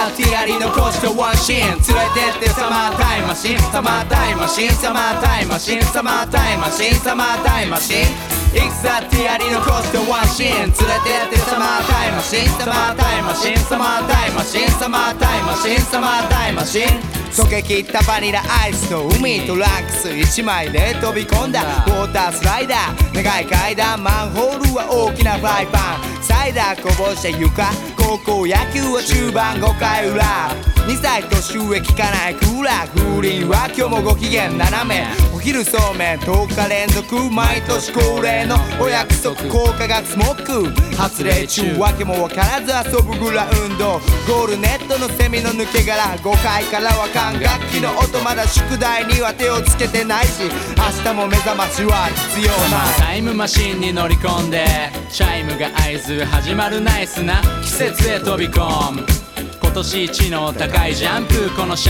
ザティアリ残したワンシーン連れてってサマータイムマシンサマータイムマシンサマータイムマシンサマータイムマシンサマータイムマシンいくさティアリ残したワンシーン連れてってサマータイムマシンサマータイムマシンサマータイムマシンサマータイムマシンサマータイムマシン溶けきったバニラアイスの海トランクス1枚で飛び込んだウォータースライダー長い階段マンホールは大きなフライパンサイダーこぼした床高校野球は中盤5回裏2歳年上効かないクーラー風鈴は今日もご機嫌斜めお昼そうめん10日連続毎年恒例のお約束高化学スモック発令中わけも分からず遊ぶグラウンドゴールネットのセミの抜け殻5回からは管楽器の音まだ宿題には手をつけてないし明日も目覚ましは必要ないタイムマシンに乗り込んでチャイムが合図始まるナイスな季節へ飛び込む今年一の高いジャンプこのシ